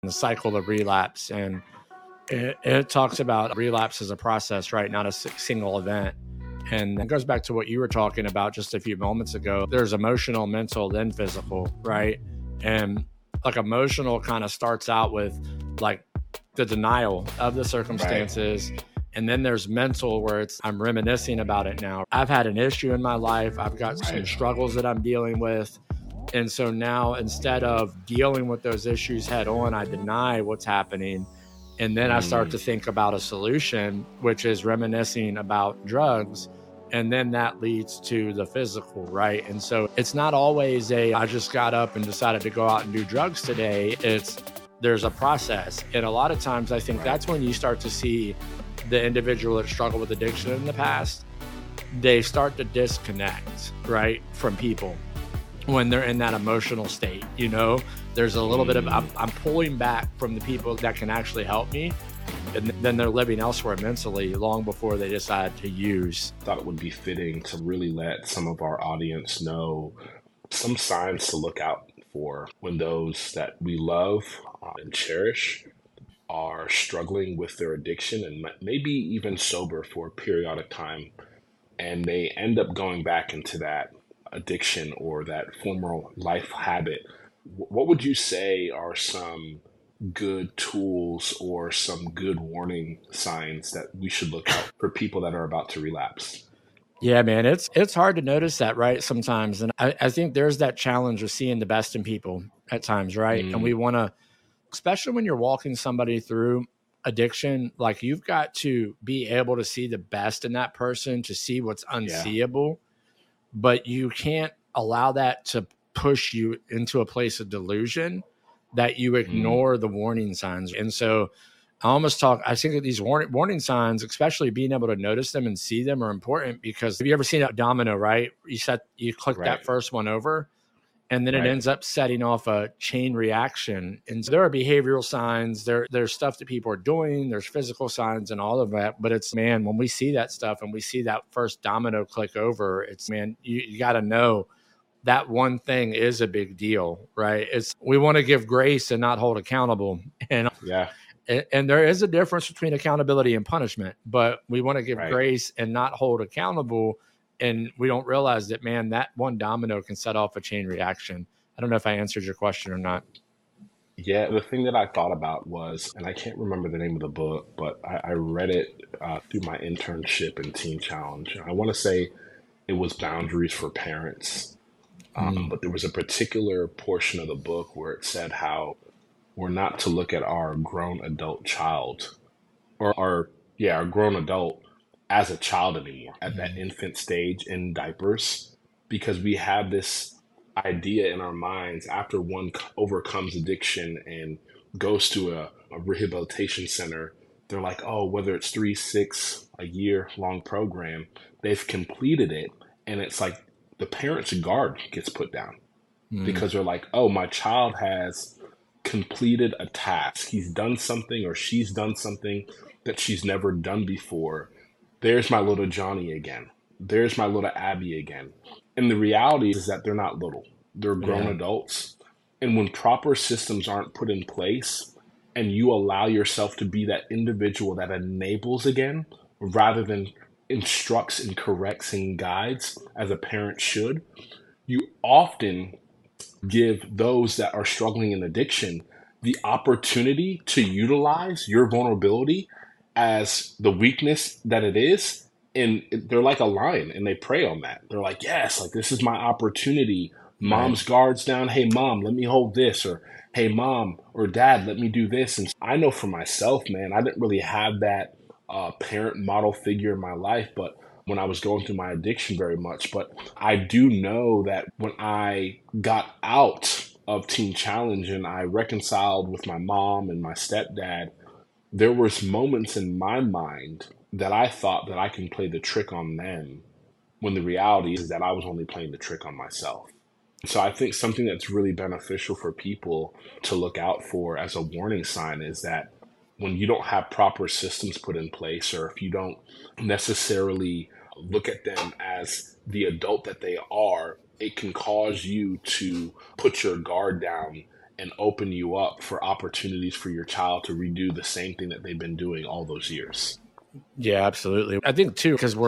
the cycle of relapse. And it talks about relapse as a process, right? Not a single event. And it goes back to what you were talking about just a few moments ago. There's emotional, mental, then physical, right? And like emotional kind of starts out with like the denial of the circumstances. Right. And then there's mental, where it's I'm reminiscing about it now. I've had an issue in my life. I've got some struggles that I'm dealing with. And so now, instead of dealing with those issues head on, I deny what's happening. And then I start to think about a solution, which is reminiscing about drugs. And then that leads to the physical, right? And so it's not always I just got up and decided to go out and do drugs today. There's a process. And a lot of times I think that's when you start to see the individual that struggled with addiction in the past, they start to disconnect, right, from people when they're in that emotional state. There's a little bit of, I'm pulling back from the people that can actually help me. And then they're living elsewhere mentally long before they decide to use. I thought it would be fitting to really let some of our audience know some signs to look out for when those that we love and cherish are struggling with their addiction and maybe even sober for a periodic time, and they end up going back into that addiction or that former life habit. What would you say are some good tools or some good warning signs that we should look out for people that are about to relapse? Yeah, man, it's hard to notice that, right? Sometimes. And I think there's that challenge of seeing the best in people at times, right? And we want to, especially when you're walking somebody through addiction, like you've got to be able to see the best in that person, to see what's unseeable, but you can't allow that to push you into a place of delusion that you ignore the warning signs. And so I think that these warning signs, especially being able to notice them and see them, are important, because have you ever seen a domino, right? You click that first one over, and then it ends up setting off a chain reaction. And so there are behavioral signs, there's stuff that people are doing, there's physical signs and all of that. But it's, man, when we see that stuff and we see that first domino click over, it's, man, you got to know that one thing is a big deal, right? We want to give grace and not hold accountable. And there is a difference between accountability and punishment, but we want to give grace and not hold accountable. And we don't realize that, man, that one domino can set off a chain reaction. I don't know if I answered your question or not. Yeah, the thing that I thought about was, and I can't remember the name of the book, but I read it through my internship in Teen Challenge. I want to say it was Boundaries for Parents. But there was a particular portion of the book where it said how we're not to look at our grown adult child or our grown adult as a child anymore at that infant stage in diapers, because we have this idea in our minds after one overcomes addiction and goes to a rehabilitation center, they're like, oh, whether it's 3, 6, a year long program, they've completed it. And it's like the parent's guard gets put down because they're like, oh, my child has completed a task. He's done something or she's done something that she's never done before. There's my little Johnny again. There's my little Abby again. And the reality is that they're not little. They're grown adults. And when proper systems aren't put in place and you allow yourself to be that individual that enables again, rather than instructs and corrects and guides as a parent should, you often give those that are struggling in addiction the opportunity to utilize your vulnerability as the weakness that it is. And they're like a lion and they prey on that. They're like, yes, like this is my opportunity. Mom's guard's down. Hey, mom, let me hold this. Or, hey, mom or dad, let me do this. And I know for myself, man, I didn't really have that parent model figure in my life, but when I was going through my addiction very much. But I do know that when I got out of Teen Challenge and I reconciled with my mom and my stepdad, there was moments in my mind that I thought that I can play the trick on them, when the reality is that I was only playing the trick on myself. So I think something that's really beneficial for people to look out for as a warning sign is that when you don't have proper systems put in place, or if you don't necessarily look at them as the adult that they are, it can cause you to put your guard down and open you up for opportunities for your child to redo the same thing that they've been doing all those years. Yeah, absolutely. I think too, because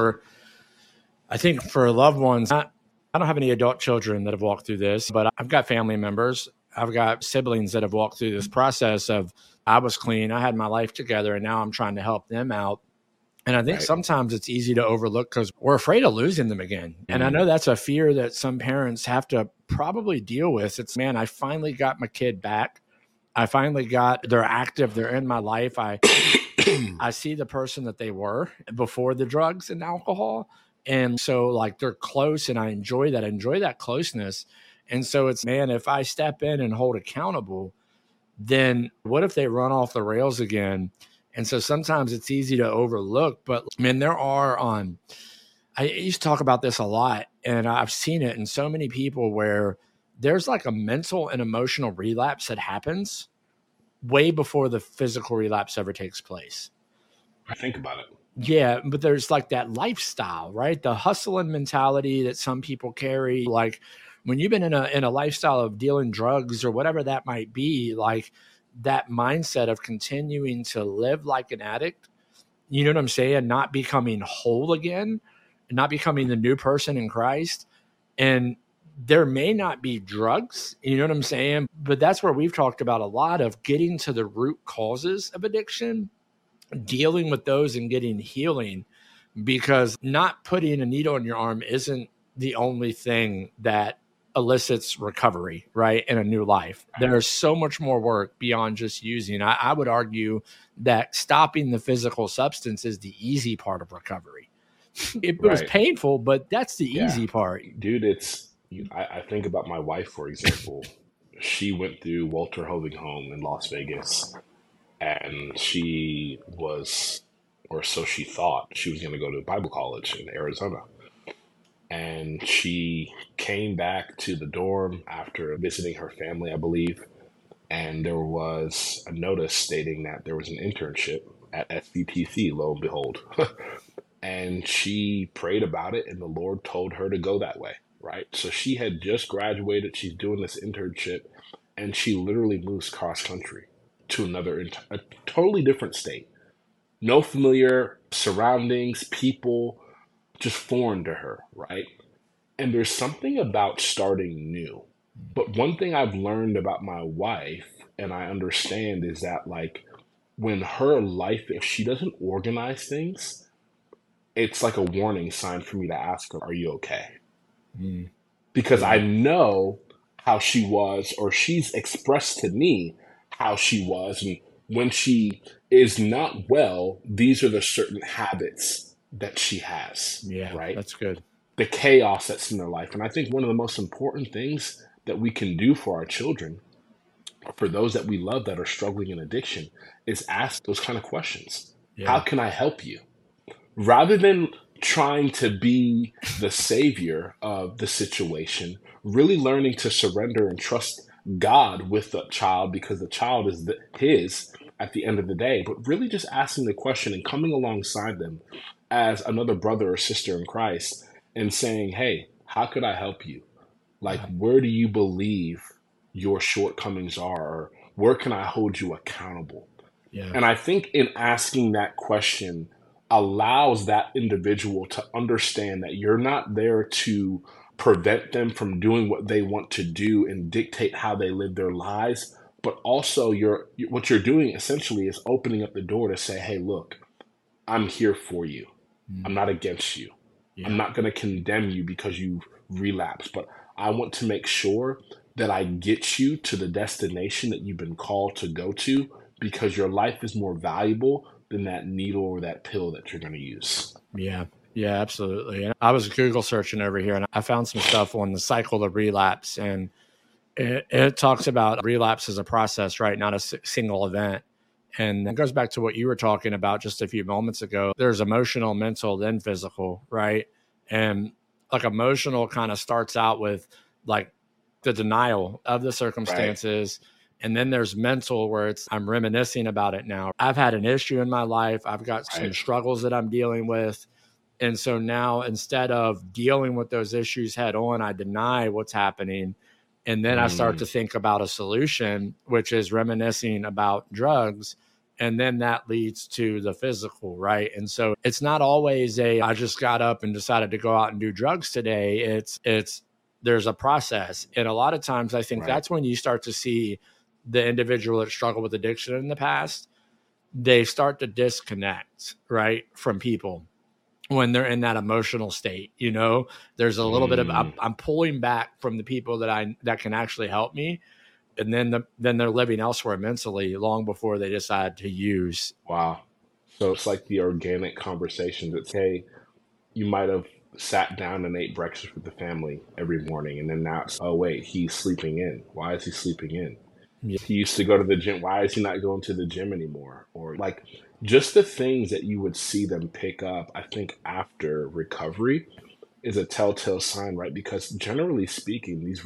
I think for loved ones, I don't have any adult children that have walked through this, but I've got family members. I've got siblings that have walked through this process of I was clean, I had my life together, and now I'm trying to help them out. And I think sometimes it's easy to overlook because we're afraid of losing them again. And I know that's a fear that some parents have to probably deal with. It's, man, I finally got my kid back. They're active. They're in my life. I see the person that they were before the drugs and alcohol. And so like they're close and I enjoy that closeness. And so it's, man, if I step in and hold accountable, then what if they run off the rails again? And so sometimes it's easy to overlook, but man, there are I used to talk about this a lot, and I've seen it in so many people where there's like a mental and emotional relapse that happens way before the physical relapse ever takes place. I think about it. Yeah, but there's like that lifestyle, right? The hustling mentality that some people carry. Like when you've been in a lifestyle of dealing drugs or whatever that might be, like that mindset of continuing to live like an addict, you know what I'm saying? Not becoming whole again, not becoming the new person in Christ. And there may not be drugs, you know what I'm saying? But that's where we've talked about a lot of getting to the root causes of addiction, dealing with those and getting healing, because not putting a needle in your arm isn't the only thing that elicits recovery, right? In a new life. There's so much more work beyond just using. I would argue that stopping the physical substance is the easy part of recovery. It was painful, but that's the easy part. Dude, I think about my wife, for example. She went through Walter Hovick Home in Las Vegas, and she was, or so she thought, she was going to go to Bible college in Arizona. And she came back to the dorm after visiting her family, I believe. And there was a notice stating that there was an internship at SCTC, lo and behold. And she prayed about it, and the Lord told her to go that way, right? So she had just graduated. She's doing this internship, and she literally moves cross country to a totally different state. No familiar surroundings, people, just foreign to her, right? And there's something about starting new. But one thing I've learned about my wife, and I understand, is that like when her life, if she doesn't organize things, it's like a warning sign for me to ask her, are you okay? Because I know how she was, or she's expressed to me how she was. And when she is not well, these are the certain habits that she has. Yeah, right? That's good. The chaos that's in their life. And I think one of the most important things that we can do for our children, for those that we love that are struggling in addiction, is ask those kind of questions. How can I help you? Rather than trying to be the savior of the situation, really learning to surrender and trust God with the child, because the child is his at the end of the day, but really just asking the question and coming alongside them as another brother or sister in Christ and saying, hey, how could I help you? Like, where do you believe your shortcomings are? Or where can I hold you accountable? And I think in asking that question allows that individual to understand that you're not there to prevent them from doing what they want to do and dictate how they live their lives, but also what you're doing essentially is opening up the door to say, hey, look, I'm here for you. I'm not against you. I'm not going to condemn you because you've relapsed, but I want to make sure that I get you to the destination that you've been called to go to, because your life is more valuable than that needle or that pill that you're going to use. Yeah, absolutely. And I was Google searching over here, and I found some stuff on the cycle of relapse, and it talks about relapse as a process, right? Not a single event. And it goes back to what you were talking about just a few moments ago. There's emotional, mental, then physical, right? And like emotional kind of starts out with like the denial of the circumstances. Right. And then there's mental, where I'm reminiscing about it now. I've had an issue in my life. I've got some struggles that I'm dealing with. And so now, instead of dealing with those issues head on, I deny what's happening. And then I start to think about a solution, which is reminiscing about drugs. And then that leads to the physical, right? And so it's not always I just got up and decided to go out and do drugs today. There's a process. And a lot of times I think that's when you start to see the individual that struggled with addiction in the past, they start to disconnect, right, from people when they're in that emotional state. There's a little bit of I'm pulling back from the people that can actually help me, and then they're living elsewhere mentally long before they decide to use. Wow. So it's like the organic conversation that say you might have sat down and ate breakfast with the family every morning, and then now it's, oh wait, he's sleeping in. Why is he sleeping in? Yeah. He used to go to the gym. Why is he not going to the gym anymore? Or like just the things that you would see them pick up, I think after recovery is a telltale sign, right? Because generally speaking, these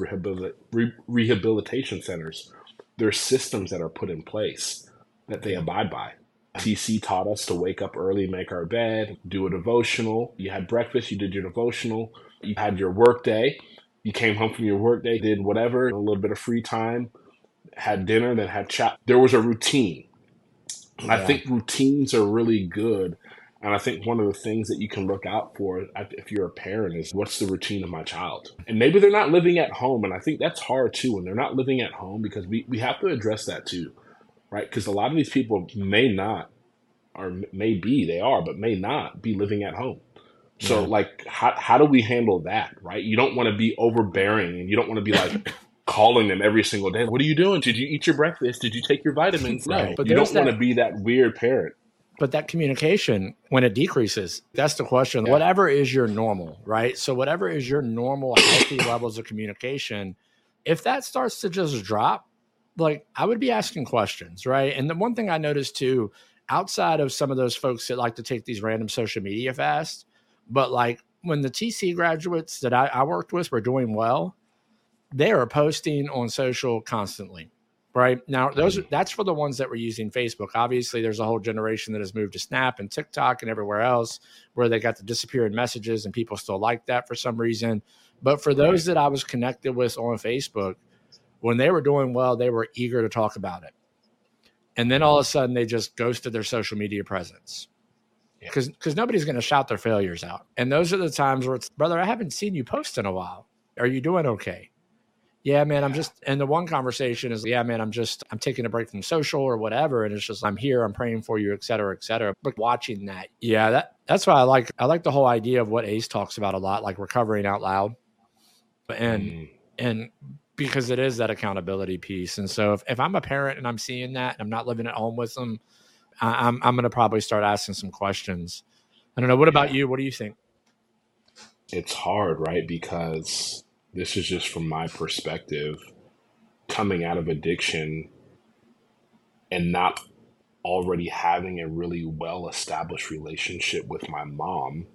rehabilitation centers, there's systems that are put in place that they abide by. TC taught us to wake up early, make our bed, do a devotional. You had breakfast, you did your devotional, you had your work day, you came home from your work day, did whatever, a little bit of free time, had dinner, then had chat. There was a routine. Yeah. I think routines are really good. And I think one of the things that you can look out for if you're a parent is what's the routine of my child? And maybe they're not living at home. And I think that's hard too when they're not living at home, because we have to address that too, right? Because a lot of these people may not, or maybe they are, but may not be living at home. So like, how do we handle that, right? You don't want to be overbearing, and you don't want to be like calling them every single day. What are you doing? Did you eat your breakfast? Did you take your vitamins? No, but you don't want to be that weird parent. But that communication, when it decreases, that's the question. Yeah. Whatever is your normal, right? So whatever is your normal healthy levels of communication, if that starts to just drop, like I would be asking questions, right? And the one thing I noticed too, outside of some of those folks that like to take these random social media fasts, but like when the TC graduates that I worked with were doing well, they are posting on social constantly. Right now, that's for the ones that were using Facebook. Obviously, there's a whole generation that has moved to Snap and TikTok and everywhere else where they got the disappearing messages, and people still like that for some reason. But for those that I was connected with on Facebook, when they were doing well, they were eager to talk about it. And then all of a sudden, they just ghosted their social media presence because nobody's going to shout their failures out. And those are the times where it's, brother, I haven't seen you post in a while. Are you doing okay? Yeah, man, and the one conversation is, yeah, man, I'm taking a break from social or whatever. And it's just, I'm here, I'm praying for you, et cetera, et cetera. But watching that, that's why I like the whole idea of what Ace talks about a lot, like recovering out loud. And because it is that accountability piece. And so if I'm a parent and I'm seeing that and I'm not living at home with them, I'm going to probably start asking some questions. I don't know. What about you? What do you think? It's hard, right? Because this is just from my perspective, coming out of addiction and not already having a really well-established relationship with my mom,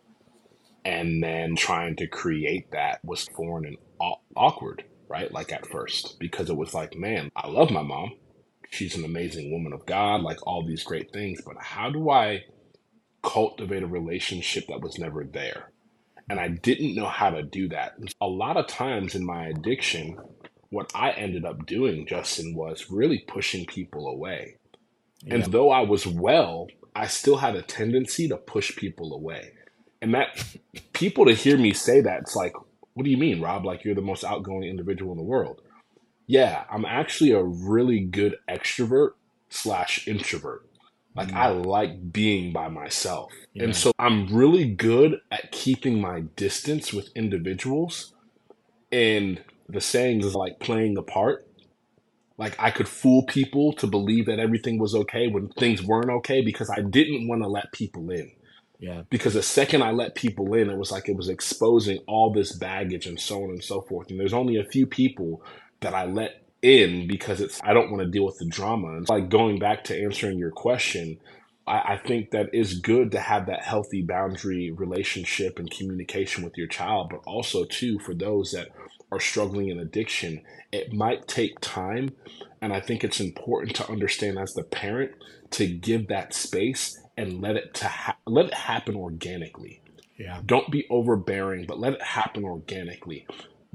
and then trying to create that was foreign and awkward, right? Like at first, because it was like, man, I love my mom. She's an amazing woman of God, like all these great things. But how do I cultivate a relationship that was never there? And I didn't know how to do that. A lot of times in my addiction, what I ended up doing, Justin, was really pushing people away. Yeah. And though I was well, I still had a tendency to push people away. And that people to hear me say that, it's like, what do you mean, Rob? Like, you're the most outgoing individual in the world. Yeah, I'm actually a really good extrovert / introvert. Like, I like being by myself. Yeah. And so I'm really good at keeping my distance with individuals. And the saying is like playing the part. Like, I could fool people to believe that everything was okay when things weren't okay, because I didn't want to let people in. Yeah. Because the second I let people in, it was like it was exposing all this baggage and so on and so forth. And there's only a few people that I let in because I don't want to deal with the drama. And like, going back to answering your question, I think that it's good to have that healthy boundary relationship and communication with your child, but also too, for those that are struggling in addiction, it might take time. And I think it's important to understand as the parent to give that space and let it happen organically. Yeah. Don't be overbearing, but let it happen organically.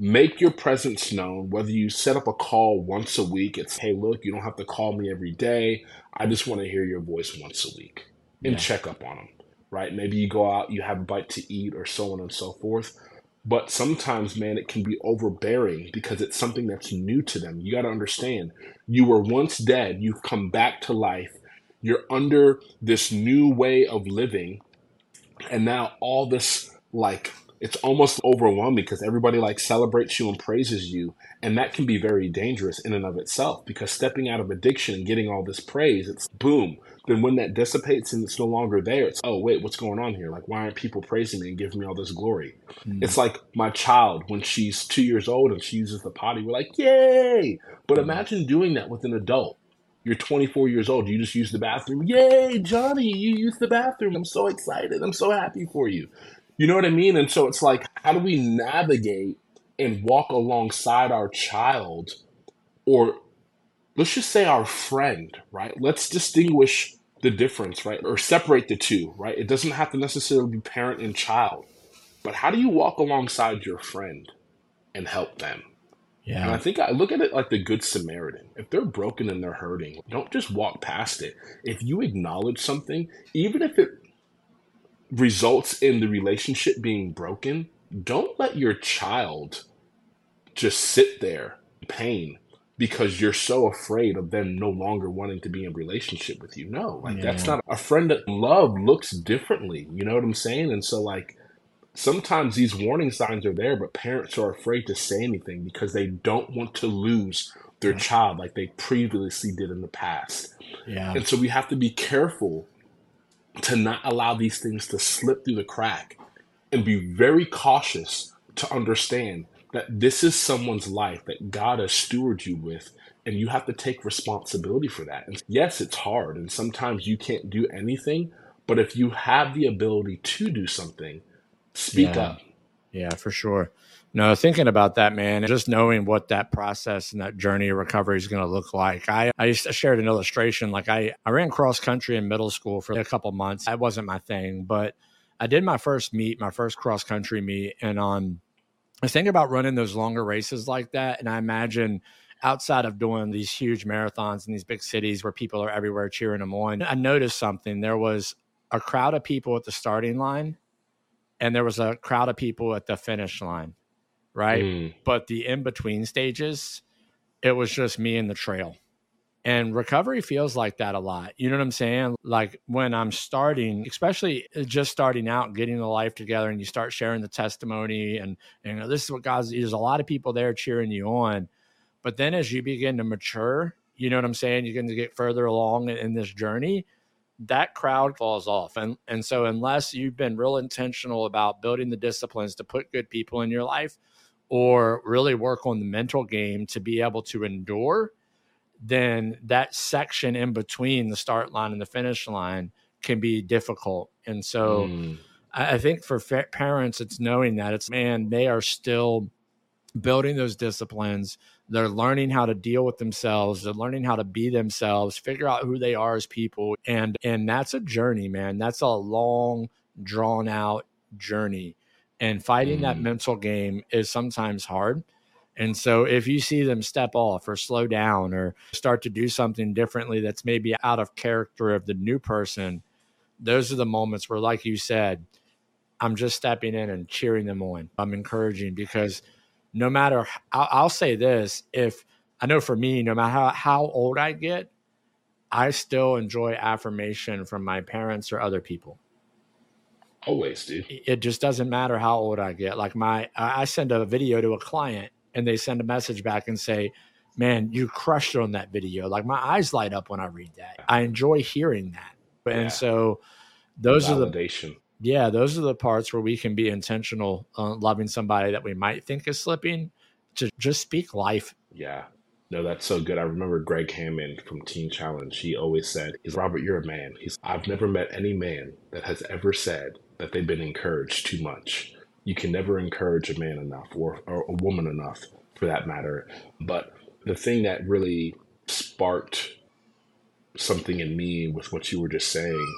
make your presence known, whether you set up a call once a week. It's, hey, look, you don't have to call me every day. I just want to hear your voice once a week and Yeah. check up on them, right? Maybe you go out, you have a bite to eat or so on and so forth. But sometimes, man, it can be overbearing because it's something that's new to them. You got to understand, you were once dead, you've come back to life, you're under this new way of living, and now all this, like, it's almost overwhelming because everybody like celebrates you and praises you, and that can be very dangerous in and of itself, because stepping out of addiction and getting all this praise, it's boom. Then when that dissipates and it's no longer there, it's, oh wait, what's going on here? Like, why aren't people praising me and giving me all this glory? Mm, It's like my child when she's 2 years old and she uses the potty, we're like, yay. But mm. imagine doing that with an adult. You're 24 years old. You just use the bathroom. Yay, Johnny, you use the bathroom. I'm so excited. I'm so happy for you. You know what I mean? And so it's like, how do we navigate and walk alongside our child, or let's just say our friend, right? Let's distinguish the difference, right? Or separate the two, right? It doesn't have to necessarily be parent and child. But how do you walk alongside your friend and help them? And Yeah. I think I look at it like the Good Samaritan. If they're broken and they're hurting, don't just walk past it. If you acknowledge something, even if it results in the relationship being broken, don't let your child just sit there in pain because you're so afraid of them no longer wanting to be in relationship with you. No, like that's Yeah. not a friend. That love looks differently. You know what I'm saying? And so, like, sometimes these warning signs are there, but parents are afraid to say anything because they don't want to lose their Yeah. child like they previously did in the past. Yeah. And so we have to be careful to not allow these things to slip through the crack, and be very cautious to understand that this is someone's life that God has stewarded you with, and you have to take responsibility for that. And yes, it's hard, and sometimes you can't do anything, but if you have the ability to do something, speak Yeah. up. Yeah, for sure. No, thinking about that, man, and just knowing what that process and that journey of recovery is going to look like. I used to shared an illustration. Like I ran cross country in middle school for a couple months. That wasn't my thing, but I did my first meet, my first cross country meet. And I was thinking about running those longer races like that. And I imagine outside of doing these huge marathons in these big cities where people are everywhere cheering them on, I noticed something. There was a crowd of people at the starting line and there was a crowd of people at the finish line, right? Mm, But the in between stages, it was just me and the trail. And recovery feels like that a lot. You know what I'm saying? Like when I'm starting, especially just starting out, getting the life together, and you start sharing the testimony, and you know, this is what God's. There's a lot of people there cheering you on. But then as you begin to mature, you know what I'm saying? You're going to get further along in this journey. That crowd falls off, and so unless you've been real intentional about building the disciplines to put good people in your life, or really work on the mental game to be able to endure, then that section in between the start line and the finish line can be difficult. And so mm, I think for parents, it's knowing that it's, man, they are still building those disciplines. They're learning how to deal with themselves. They're learning how to be themselves, figure out who they are as people. And that's a journey, man. That's a long, drawn out journey. And fighting that mm, mental game is sometimes hard. And so if you see them step off or slow down or start to do something differently that's maybe out of character of the new person, those are the moments where, like you said, I'm just stepping in and cheering them on. I'm encouraging, because no matter, I'll say this, if I know for me, no matter how old I get, I still enjoy affirmation from my parents or other people. always, dude. It just doesn't matter how old I get. Like I send a video to a client and they send a message back and say, man, you crushed it on that video. Like my eyes light up when I read that. I enjoy hearing that. And Yeah, so the those are the, validation. yeah, those are the parts where we can be intentional on loving somebody that we might think is slipping, to just speak life. Yeah. No, that's so good. I remember Greg Hammond from Teen Challenge. He always said, he's, Robert, you're a man. I've never met any man that has ever said that they've been encouraged too much. You can never encourage a man enough, or a woman enough for that matter. But the thing that really sparked something in me with what you were just saying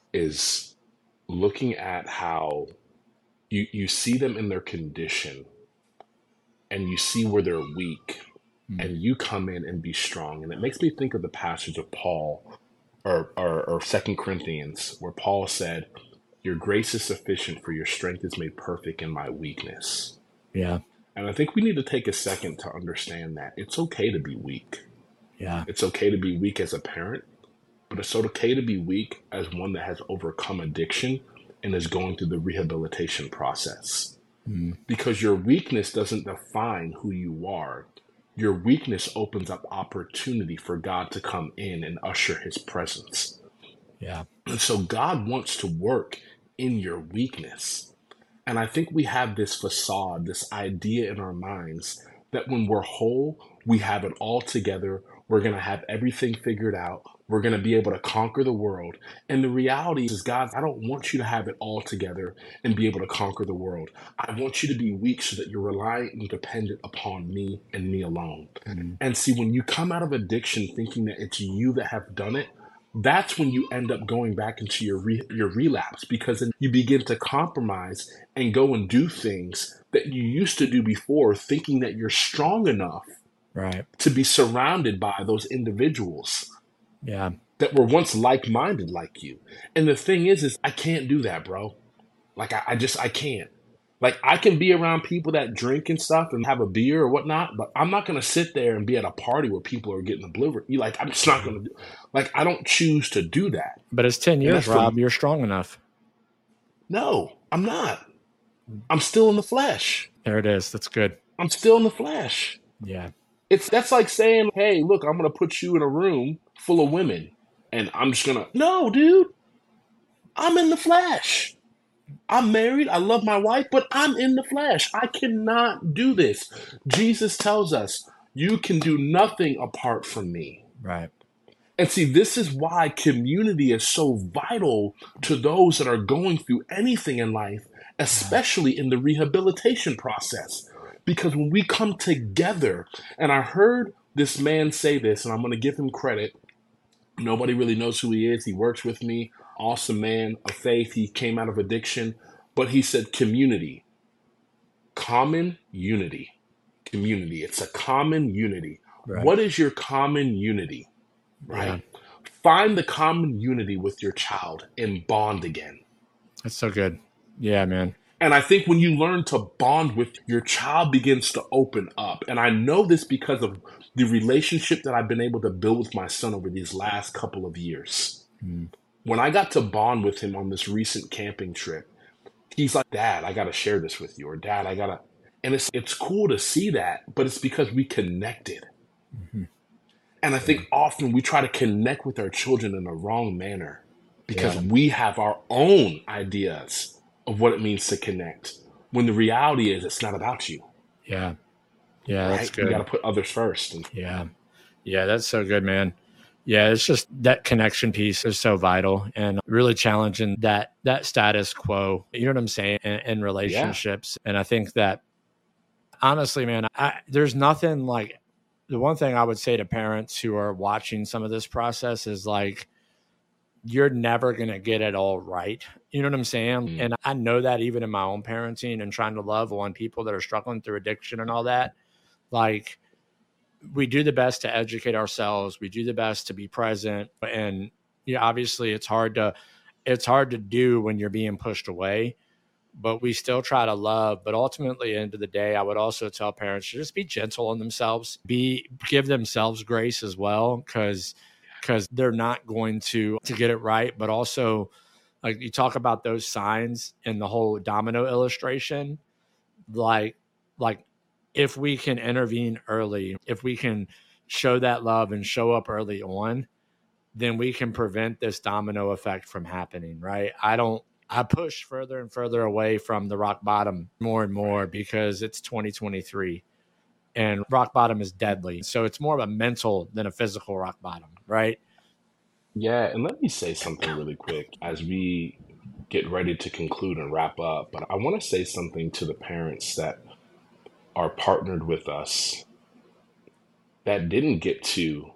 is looking at how you see them in their condition, and you see where they're weak, Mm. and you come in and be strong. And it makes me think of the passage of Paul or 2 Corinthians, where Paul said, your grace is sufficient, for your strength is made perfect in my weakness. Yeah. And I think we need to take a second to understand that it's okay to be weak. Yeah. It's okay to be weak as a parent, but it's okay to be weak as one that has overcome addiction and is going through the rehabilitation process. Mm. Because your weakness doesn't define who you are. Your weakness opens up opportunity for God to come in and usher his presence. Yeah. And so God wants to work in your weakness. And I think we have this facade, this idea in our minds that when we're whole, we have it all together. We're going to have everything figured out. We're going to be able to conquer the world. And the reality is, God, I don't want you to have it all together and be able to conquer the world. I want you to be weak so that you're reliant and dependent upon me and me alone. Mm. And see, when you come out of addiction thinking that it's you that have done it, that's when you end up going back into your relapse, because then you begin to compromise and go and do things that you used to do before, thinking that you're strong enough Right. to be surrounded by those individuals Yeah. that were once like-minded like you. And the thing is I can't do that, bro. Like I can't. Like, I can be around people that drink and stuff and have a beer or whatnot, but I'm not going to sit there and be at a party where people are getting obliterated. Like, I'm just not going to do. Like, I don't choose to do that. But it's 10 And years, Rob. You're strong enough. No, I'm not. I'm still in the flesh. There it is. That's good. I'm still in the flesh. Yeah. That's like saying, hey, look, I'm going to put you in a room full of women and I'm just going to. No, dude. I'm in the flesh. I'm married. I love my wife, but I'm in the flesh. I cannot do this. Jesus tells us, you can do nothing apart from me. Right. And see, this is why community is so vital to those that are going through anything in life, especially in the rehabilitation process. Because when we come together, and I heard this man say this, and I'm going to give him credit. Nobody really knows who he is. He works with me. Awesome man of faith. He came out of addiction. But he said community. Common unity. Community. It's a common unity. Right. What is your common unity? Right? Yeah. Find the common unity with your child and bond again. That's so good. Yeah, man. And I think when you learn to bond with your child begins to open up. And I know this because of the relationship that I've been able to build with my son over these last couple of years. Mm. When I got to bond with him on this recent camping trip, he's like, Dad, I got to share this with you. Or Dad, I got to. And it's cool to see that, but it's because we connected. Mm-hmm. And I think often we try to connect with our children in the wrong manner because we have our own ideas of what it means to connect, when the reality is it's not about you. Yeah. Yeah, right? That's good. You got to put others first. Yeah. Yeah, that's so good, man. Yeah, it's just that connection piece is so vital and really challenging that status quo. You know what I'm saying? In relationships. Yeah. And I think that honestly, man, there's nothing like, the one thing I would say to parents who are watching some of this process is like, you're never going to get it all right. You know what I'm saying? Mm. And I know that even in my own parenting and trying to love on people that are struggling through addiction and all that, like, we do the best to educate ourselves. We do the best to be present. And obviously it's hard to do when you're being pushed away, but we still try to love. But ultimately, at the end of the day, I would also tell parents to just be gentle on themselves, give themselves grace as well, because they're not going to get it right. But also, like you talk about those signs in the whole domino illustration, like if we can intervene early, if we can show that love and show up early on, then we can prevent this domino effect from happening, right? I push further and further away from the rock bottom more and more because it's 2023 and rock bottom is deadly. So it's more of a mental than a physical rock bottom, right? Yeah. And let me say something really quick as we get ready to conclude and wrap up. But I want to say something to the parents that are partnered with us that didn't get to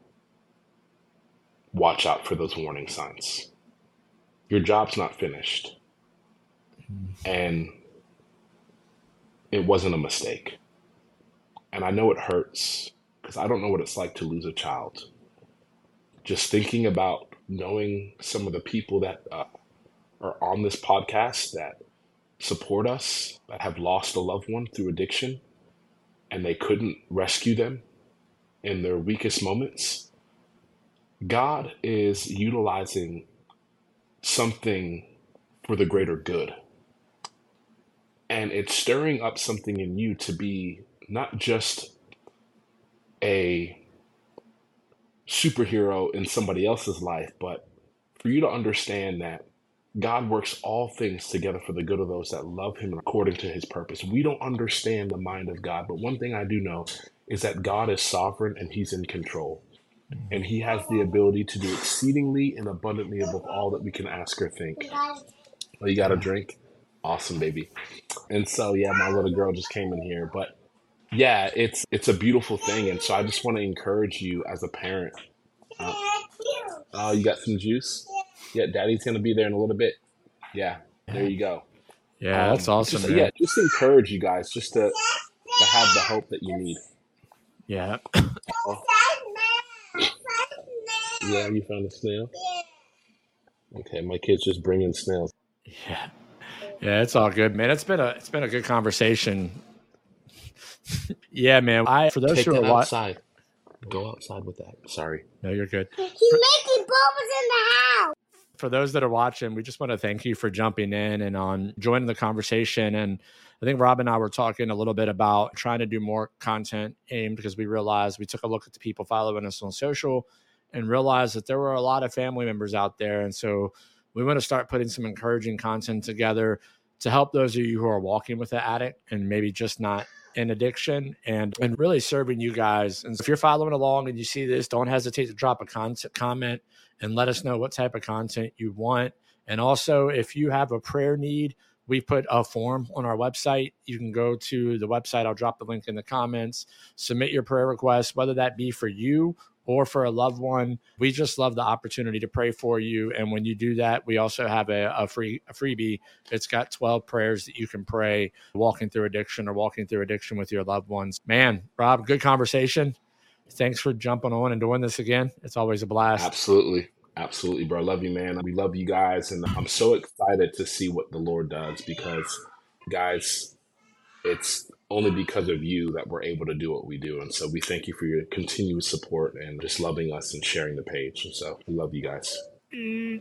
watch out for those warning signs. Your job's not finished. And it wasn't a mistake. And I know it hurts because I don't know what it's like to lose a child. Just thinking about knowing some of the people that are on this podcast that support us, that have lost a loved one through addiction, and they couldn't rescue them in their weakest moments. God is utilizing something for the greater good. And it's stirring up something in you to be not just a superhero in somebody else's life, but for you to understand that God works all things together for the good of those that love him according to his purpose. We don't understand the mind of God, but one thing I do know is that God is sovereign and he's in control. And he has the ability to do exceedingly and abundantly above all that we can ask or think. Oh, you got a drink? Awesome, baby. And so, yeah, my little girl just came in here. But yeah, it's a beautiful thing. And so I just want to encourage you as a parent. Oh, you got some juice? Yeah, daddy's going to be there in a little bit. Yeah, there you go. Yeah, that's awesome, just, man. yeah, just encourage you guys just to have the hope that you need. Yeah. Oh. Yeah, you found a snail? Okay, my kid's just bringing snails. Yeah. Yeah, it's all good, man. It's been a good conversation. Yeah, man. For those Take who that are outside. Go outside with that. Sorry. No, you're good. He's making bubbles in the house. For those that are watching, we just want to thank you for jumping in and on joining the conversation. And I think Rob and I were talking a little bit about trying to do more content aimed, because we realized we took a look at the people following us on social and realized that there were a lot of family members out there. And so we want to start putting some encouraging content together to help those of you who are walking with an addict and maybe just not in addiction, and really serving you guys. And if you're following along and you see this, don't hesitate to drop a comment and let us know what type of content you want. And also, if you have a prayer need, we put a form on our website. You can go to the website. I'll drop the link in the comments. Submit your prayer request, whether that be for you or for a loved one. We just love the opportunity to pray for you. And when you do that, we also have a freebie. It's got 12 prayers that you can pray walking through addiction with your loved ones. Man, Rob, good conversation. Thanks for jumping on and doing this again. It's always a blast. Absolutely, bro. Love you, man. We love you guys. And I'm so excited to see what the Lord does, because, guys, it's only because of you that we're able to do what we do. And so we thank you for your continued support and just loving us and sharing the page. And so we love you guys.